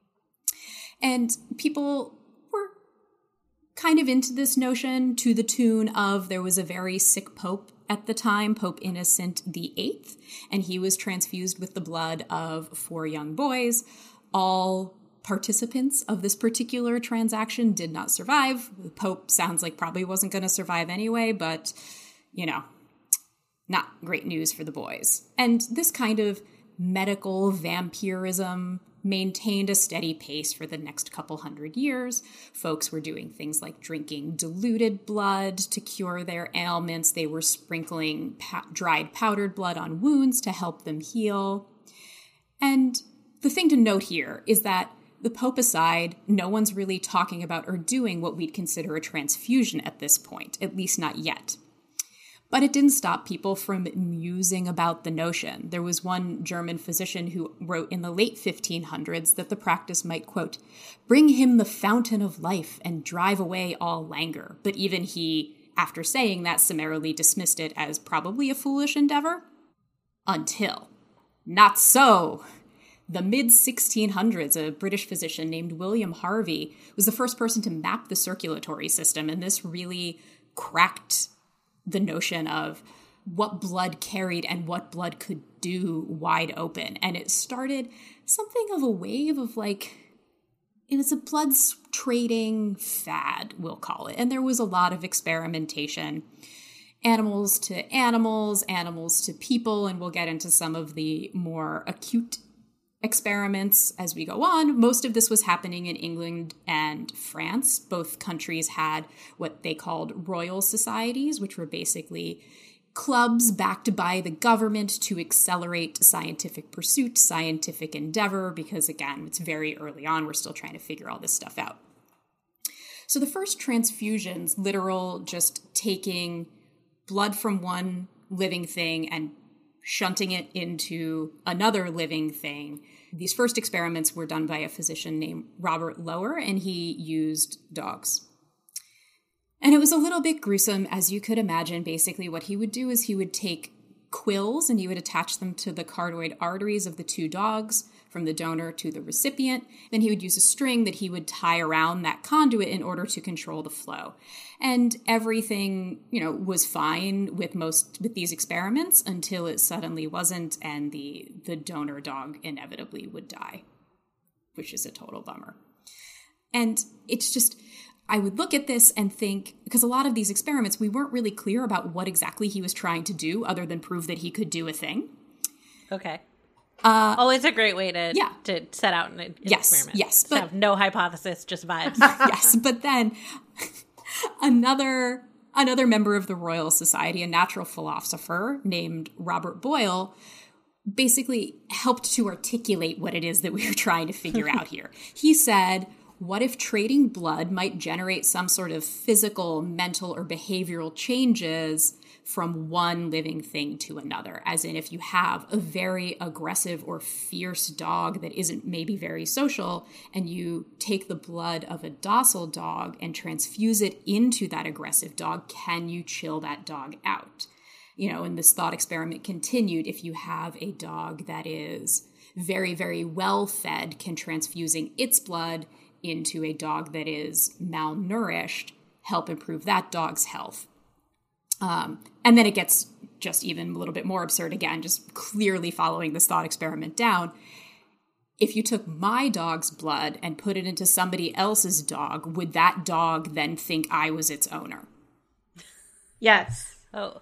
And people were kind of into this notion to the tune of, there was a very sick pope at the time, Pope Innocent the Eighth, and he was transfused with the blood of four young boys. All participants of this particular transaction did not survive. The Pope sounds like probably wasn't going to survive anyway, but, you know, not great news for the boys. And this kind of medical vampirism maintained a steady pace for the next couple hundred years. Folks were doing things like drinking diluted blood to cure their ailments. They were sprinkling pa- dried powdered blood on wounds to help them heal. And the thing to note here is that the Pope aside, no one's really talking about or doing what we'd consider a transfusion at this point, at least not yet. But it didn't stop people from musing about the notion. There was one German physician who wrote in the late fifteen hundreds that the practice might, quote, bring him the fountain of life and drive away all languor. But even he, after saying that, summarily dismissed it as probably a foolish endeavor. Until, not so. The mid sixteen hundreds, a British physician named William Harvey was the first person to map the circulatory system, and this really cracked the notion of what blood carried and what blood could do wide open. And it started something of a wave of like, it was a blood trading fad, we'll call it. And there was a lot of experimentation. animals to animals, animals to people, and we'll get into some of the more acute experiments as we go on. Most of this was happening in England and France. Both countries had what they called royal societies, which were basically clubs backed by the government to accelerate scientific pursuit, scientific endeavor, because again, it's very early on. We're still trying to figure all this stuff out. So the first transfusions, literal just taking blood from one living thing and shunting it into another living thing. These first experiments were done by a physician named Robert Lower, and he used dogs. And it was a little bit gruesome, as you could imagine. Basically, what he would do is he would take quills and he would attach them to the carotid arteries of the two dogs from the donor to the recipient. Then he would use a string that he would tie around that conduit in order to control the flow. And everything, you know, was fine with most with these experiments until it suddenly wasn't, and the the donor dog inevitably would die, which is a total bummer. And it's just, I would look at this and think, because a lot of these experiments, we weren't really clear about what exactly he was trying to do other than prove that he could do a thing. Okay. Uh, Always a great way to yeah. to set out an, an yes, experiment. Yes, Just but have no hypothesis, just vibes. Yes, but then another another member of the Royal Society, a natural philosopher named Robert Boyle, basically helped to articulate what it is that we were trying to figure out here. He said, what if trading blood might generate some sort of physical, mental, or behavioral changes from one living thing to another? As in, if you have a very aggressive or fierce dog that isn't maybe very social, and you take the blood of a docile dog and transfuse it into that aggressive dog, can you chill that dog out? You know, and this thought experiment continued. If you have a dog that is very, very well fed, can transfusing its blood into a dog that is malnourished help improve that dog's health? Um, and then it gets just even a little bit more absurd again, just clearly following this thought experiment down. If you took my dog's blood and put it into somebody else's dog, would that dog then think I was its owner? Yes. Oh.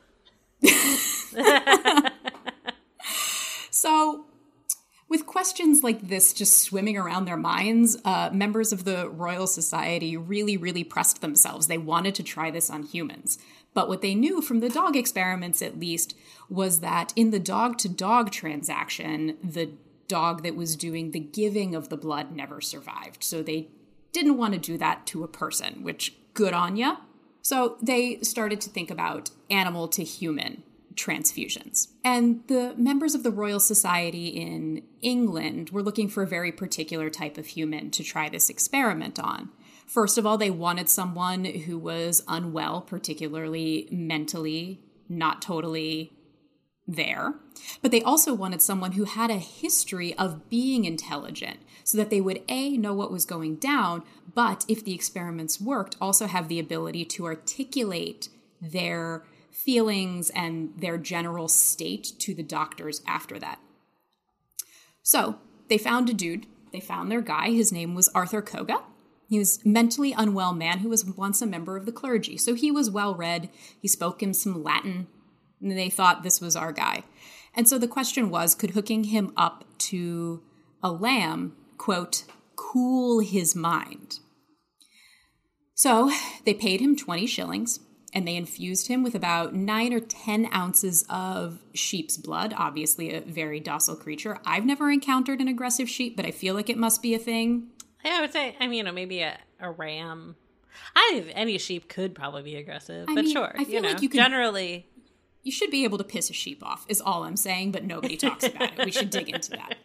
So, with questions like this just swimming around their minds, uh, members of the Royal Society really, really pressed themselves. They wanted to try this on humans. But what they knew from the dog experiments, at least, was that in the dog-to-dog transaction, the dog that was doing the giving of the blood never survived. So they didn't want to do that to a person, which, good on ya. So they started to think about animal-to-human transfusions. And the members of the Royal Society in England were looking for a very particular type of human to try this experiment on. First of all, they wanted someone who was unwell, particularly mentally, not totally there. But they also wanted someone who had a history of being intelligent so that they would, A, know what was going down, but if the experiments worked, also have the ability to articulate their feelings and their general state to the doctors after that. So they found a dude. They found their guy. His name was Arthur Koga. He was a mentally unwell man who was once a member of the clergy. So he was well-read. He spoke him some Latin. And they thought this was our guy. And so the question was, could hooking him up to a lamb, quote, cool his mind? So they paid him twenty shillings. And they infused him with about nine or ten ounces of sheep's blood, obviously a very docile creature. I've never encountered an aggressive sheep, but I feel like it must be a thing. Yeah, I would say, I mean, maybe a, a ram. I think any sheep could probably be aggressive, I but mean, sure. I feel you know, like you can, generally. You should be able to piss a sheep off, is all I'm saying, but nobody talks about it. We should dig into that.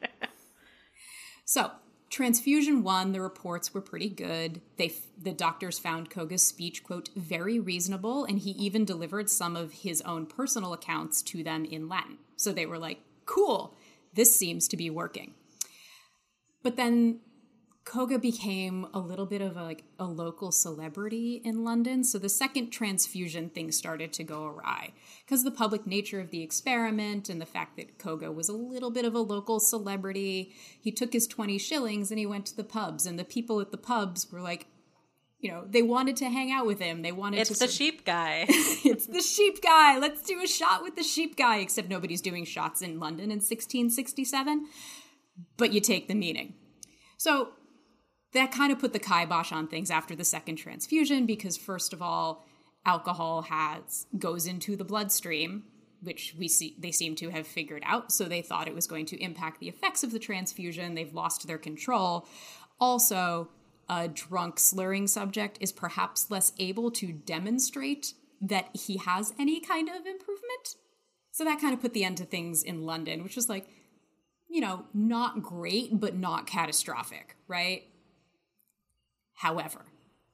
So, transfusion one, the reports were pretty good. They, the doctors found Koga's speech, quote, very reasonable, and he even delivered some of his own personal accounts to them in Latin. So they were like, cool, this seems to be working. But then Koga became a little bit of a, like a local celebrity in London. So the second transfusion thing started to go awry because the public nature of the experiment and the fact that Koga was a little bit of a local celebrity. He took his twenty shillings and he went to the pubs, and the people at the pubs were like, you know, they wanted to hang out with him. They wanted it's to... It's the sheep guy. It's the sheep guy. Let's do a shot with the sheep guy. Except nobody's doing shots in London in sixteen sixty-seven. But you take the meaning. So that kind of put the kibosh on things after the second transfusion because, first of all, alcohol has goes into the bloodstream, which we see they seem to have figured out. So they thought it was going to impact the effects of the transfusion. They've lost their control. Also, a drunk slurring subject is perhaps less able to demonstrate that he has any kind of improvement. So that kind of put the end to things in London, which was like, you know, not great, but not catastrophic, right? However,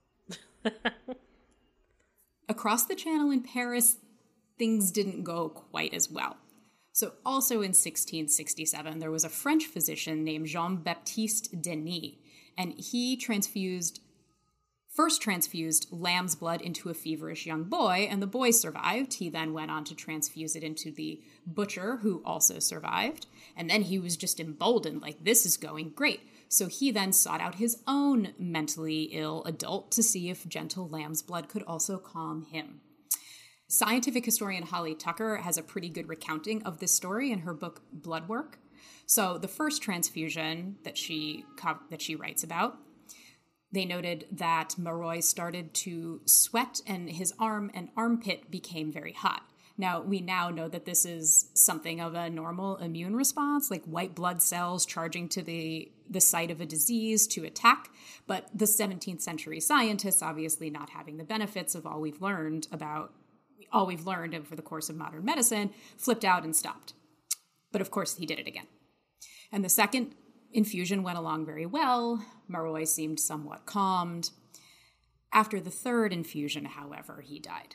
across the channel in Paris, things didn't go quite as well. So also in sixteen sixty-seven, there was a French physician named Jean-Baptiste Denis, and he transfused, first transfused lamb's blood into a feverish young boy, and the boy survived. He then went on to transfuse it into the butcher, who also survived. And then he was just emboldened, like, this is going great. So he then sought out his own mentally ill adult to see if gentle lamb's blood could also calm him. Scientific historian Holly Tucker has a pretty good recounting of this story in her book Blood Work. So the first transfusion that she that she writes about, they noted that Marois started to sweat and his arm and armpit became very hot. Now, we now know that this is something of a normal immune response, like white blood cells charging to the, the site of a disease to attack. But the seventeenth century scientists, obviously not having the benefits of all we've learned about, all we've learned over the course of modern medicine, flipped out and stopped. But of course, he did it again. And the second infusion went along very well. Marois seemed somewhat calmed. After the third infusion, however, he died.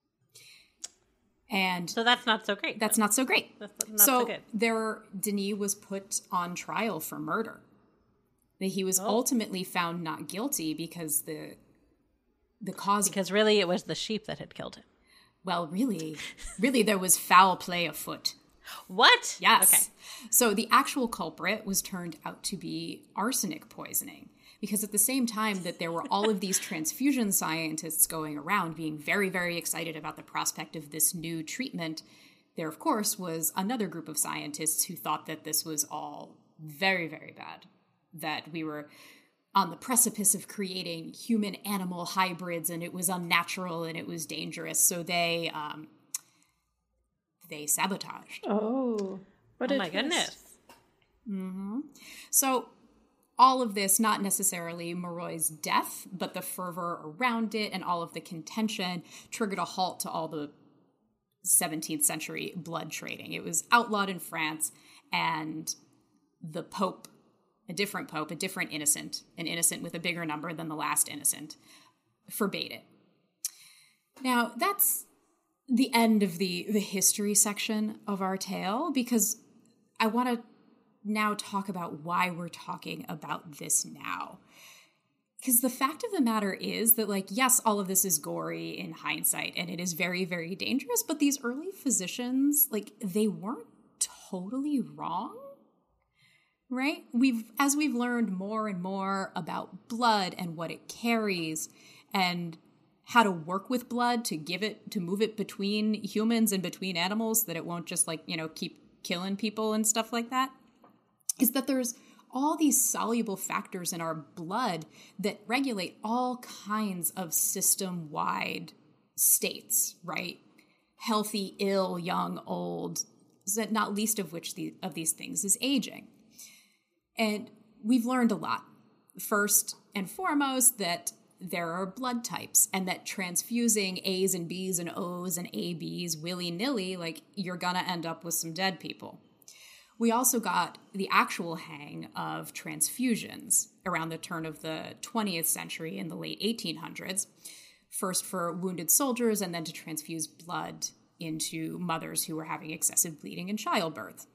And so that's not so great. That's not so great. That's not so so good. there, Denis was put on trial for murder. He was oh. ultimately found not guilty because the the cause... Because really it was the sheep that had killed him. Well, really, really there was foul play afoot. What? Yes. Okay. So the actual culprit was turned out to be arsenic poisoning. Because at the same time that there were all of these transfusion scientists going around being very, very excited about the prospect of this new treatment, there, of course, was another group of scientists who thought that this was all very, very bad. That we were on the precipice of creating human-animal hybrids and it was unnatural and it was dangerous. So they um, they sabotaged. Oh, what oh a my twist. goodness. Mm-hmm. So... all of this, not necessarily Marois' death, but the fervor around it and all of the contention triggered a halt to all the seventeenth century blood trading. It was outlawed in France, and the Pope, a different Pope, a different innocent, an innocent with a bigger number than the last innocent, forbade it. Now, that's the end of the, the history section of our tale, because I want to now talk about why we're talking about this now. Because the fact of the matter is that, like, yes, all of this is gory in hindsight, and it is very, very dangerous, but these early physicians, like, they weren't totally wrong, right? We've, as we've learned more and more about blood and what it carries, and how to work with blood to give it, to move it between humans and between animals, so that it won't just, like, you know, keep killing people and stuff like that, is that there's all these soluble factors in our blood that regulate all kinds of system-wide states, right? Healthy, ill, young, old, not least of which the, of these things is aging. And we've learned a lot. First and foremost, that there are blood types, and that transfusing A's and B's and O's and A B's willy-nilly, like, you're gonna end up with some dead people. We also got the actual hang of transfusions around the turn of the twentieth century in the late eighteen hundreds, first for wounded soldiers and then to transfuse blood into mothers who were having excessive bleeding in childbirth.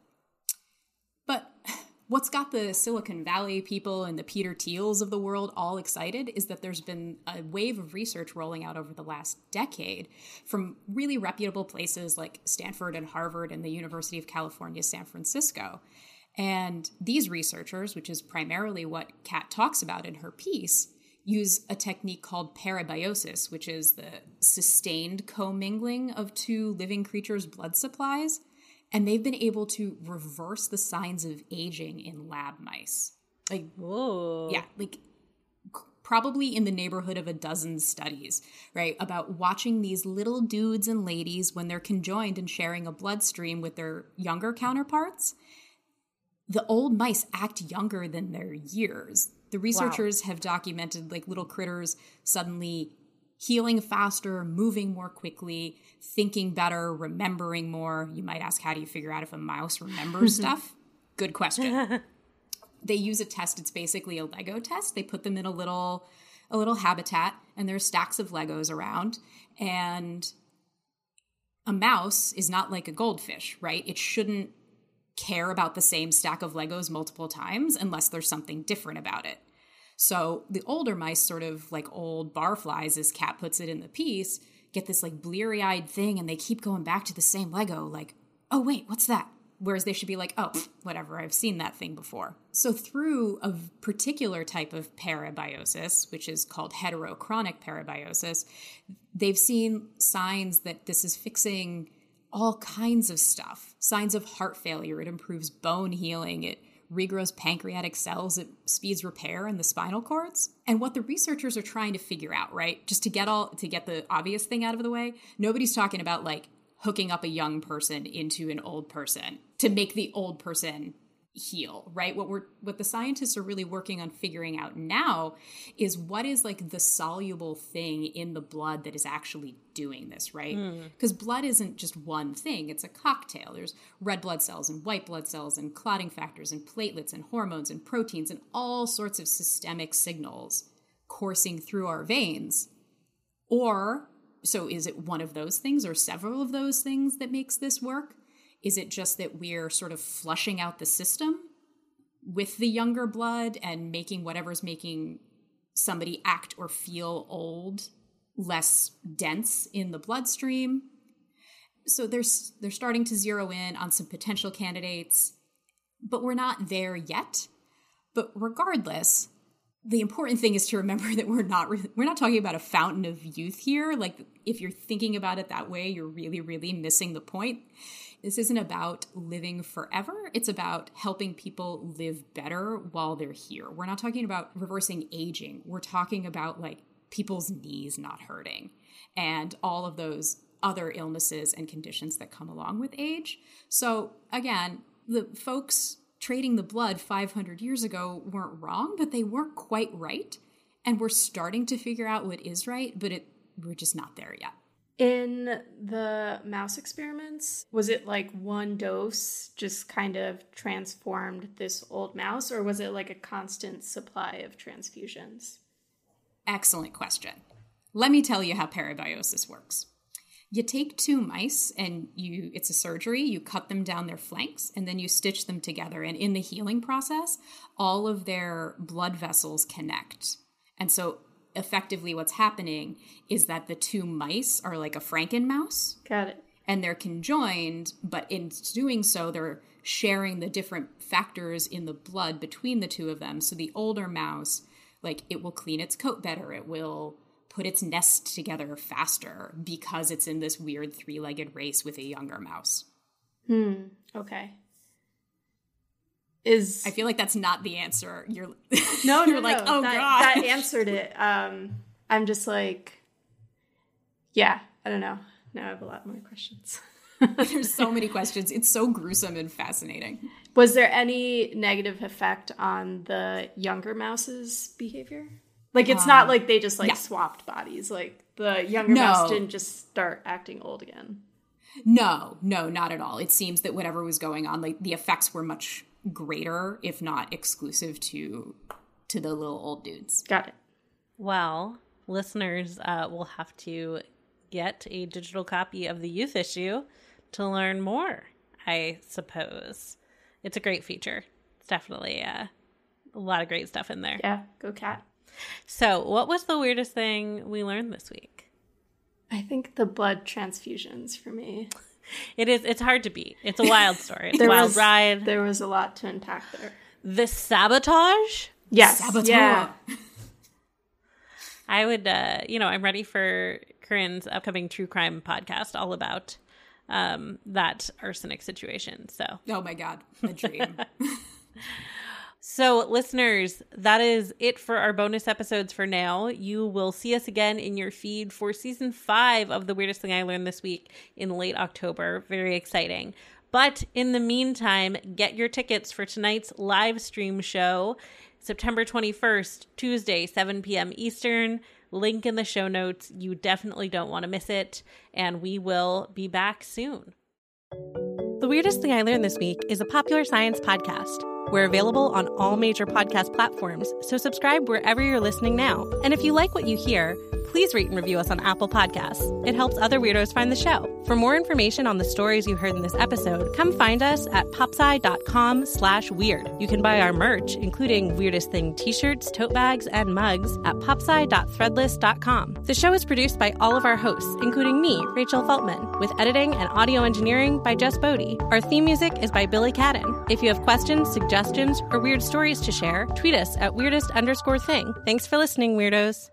But what's got the Silicon Valley people and the Peter Thiels of the world all excited is that there's been a wave of research rolling out over the last decade from really reputable places like Stanford and Harvard and the University of California, San Francisco. And these researchers, which is primarily what Kat talks about in her piece, use a technique called parabiosis, which is the sustained commingling of two living creatures' blood supplies. And they've been able to reverse the signs of aging in lab mice. Like, Whoa. yeah, like probably in the neighborhood of a dozen studies, right, about watching these little dudes and ladies when they're conjoined and sharing a bloodstream with their younger counterparts. The old mice act younger than their years. The researchers wow. have documented like little critters suddenly healing faster, moving more quickly, thinking better, remembering more. You might ask, how do you figure out if a mouse remembers stuff? Good question. They use a test. It's basically a Lego test. They put them in a little a little habitat, and there's stacks of Legos around. And a mouse is not like a goldfish, right? It shouldn't care about the same stack of Legos multiple times unless there's something different about it. So the older mice, sort of like old barflies, as Kat puts it in the piece, get this like bleary-eyed thing, and they keep going back to the same Lego, like, oh, wait, what's that? Whereas they should be like, oh, whatever, I've seen that thing before. So through a particular type of parabiosis, which is called heterochronic parabiosis, they've seen signs that this is fixing all kinds of stuff. Signs of heart failure. It improves bone healing. It regrows pancreatic cells. It speeds repair in the spinal cords. And what the researchers are trying to figure out, right, just to get all to get the obvious thing out of the way, nobody's talking about like hooking up a young person into an old person to make the old person heal, right? What we're what the scientists are really working on figuring out now is what is like the soluble thing in the blood that is actually doing this, right? Because mm. blood isn't just one thing, it's a cocktail. There's red blood cells and white blood cells and clotting factors and platelets and hormones and proteins and all sorts of systemic signals coursing through our veins. Or so is it one of those things or several of those things that makes this work? Is it just that we're sort of flushing out the system with the younger blood and making whatever's making somebody act or feel old less dense in the bloodstream? So they're, they're starting to zero in on some potential candidates, but we're not there yet. But regardless, the important thing is to remember that we're not re- we're not talking about a fountain of youth here. Like, if you're thinking about it that way, you're really, really missing the point. This isn't about living forever. It's about helping people live better while they're here. We're not talking about reversing aging. We're talking about like people's knees not hurting and all of those other illnesses and conditions that come along with age. So again, the folks trading the blood five hundred years ago weren't wrong, but they weren't quite right. And we're starting to figure out what is right, but it we're just not there yet. In the mouse experiments, was it like one dose just kind of transformed this old mouse, or was it like a constant supply of transfusions? Excellent question. Let me tell you how parabiosis works. You take two mice and you it's a surgery, you cut them down their flanks, and then you stitch them together. And in the healing process, all of their blood vessels connect. And so effectively what's happening is that the two mice are like a Frankenmouse. Got it. And they're conjoined, but in doing so, they're sharing the different factors in the blood between the two of them. So the older mouse, like, it will clean its coat better. It will put its nest together faster because it's in this weird three-legged race with a younger mouse. Hmm. Okay. Is I feel like that's not the answer. You're no, you're no, like, no. oh that, god, that answered it. Um, I'm just like, yeah, I don't know. Now I have a lot more questions. There's so many questions. It's so gruesome and fascinating. Was there any negative effect on the younger mouse's behavior? Like, it's um, not like they just like yeah. swapped bodies. Like, the younger no. mouse didn't just start acting old again. No, no, not at all. It seems that whatever was going on, like, the effects were much greater, if not exclusive to to the little old dudes. Got it. Well, listeners uh, will have to get a digital copy of the youth issue to learn more, I suppose. It's a great feature. It's definitely uh, a lot of great stuff in there. Yeah, go Kat. So what was the weirdest thing we learned this week? I think the blood transfusions for me. It is. It's hard to beat. It's a wild story. It's a there wild was, ride. There was a lot to unpack there. The sabotage? Yes. Saboteur. Yeah. I would, uh, you know, I'm ready for Corinne's upcoming true crime podcast all about um, that arsenic situation. So, oh my God, a dream. So, listeners, that is it for our bonus episodes for now. You will see us again in your feed for season five of The Weirdest Thing I Learned This Week in late October. Very exciting. But in the meantime, get your tickets for tonight's live stream show, September twenty-first, Tuesday, seven p.m. Eastern. Link in the show notes. You definitely don't want to miss it. And we will be back soon. The Weirdest Thing I Learned This Week is a Popular Science podcast. We're available on all major podcast platforms, so subscribe wherever you're listening now. And if you like what you hear, please rate and review us on Apple Podcasts. It helps other weirdos find the show. For more information on the stories you heard in this episode, come find us at popsci.com slash weird. You can buy our merch, including Weirdest Thing t-shirts, tote bags, and mugs at popsci dot threadless dot com. The show is produced by all of our hosts, including me, Rachel Feltman, with editing and audio engineering by Jess Bodie. Our theme music is by Billy Cadden. If you have questions, suggestions, or weird stories to share, tweet us at weirdest underscore thing. Thanks for listening, weirdos.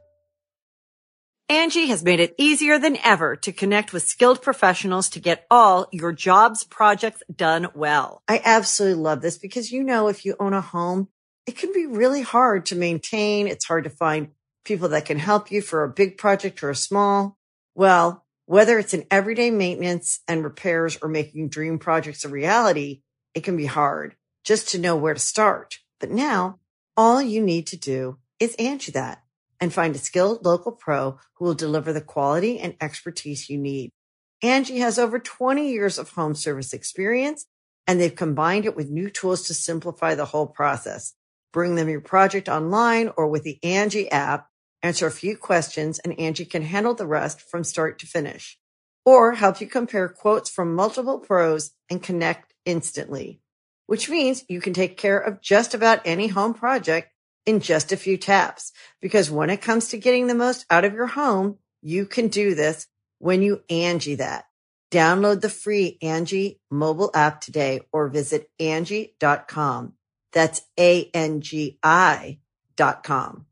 Angie has made it easier than ever to connect with skilled professionals to get all your jobs projects done well. I absolutely love this because, you know, if you own a home, it can be really hard to maintain. It's hard to find people that can help you for a big project or a small. Well, whether it's in everyday maintenance and repairs or making dream projects a reality, it can be hard just to know where to start. But now all you need to do is Angie that and find a skilled local pro who will deliver the quality and expertise you need. Angie has over twenty years of home service experience, and they've combined it with new tools to simplify the whole process. Bring them your project online or with the Angie app, answer a few questions, and Angie can handle the rest from start to finish. Or help you compare quotes from multiple pros and connect instantly, which means you can take care of just about any home project in just a few taps. Because when it comes to getting the most out of your home, you can do this when you Angie that. Download the free Angie mobile app today or visit Angie dot com. That's A N G I dot com.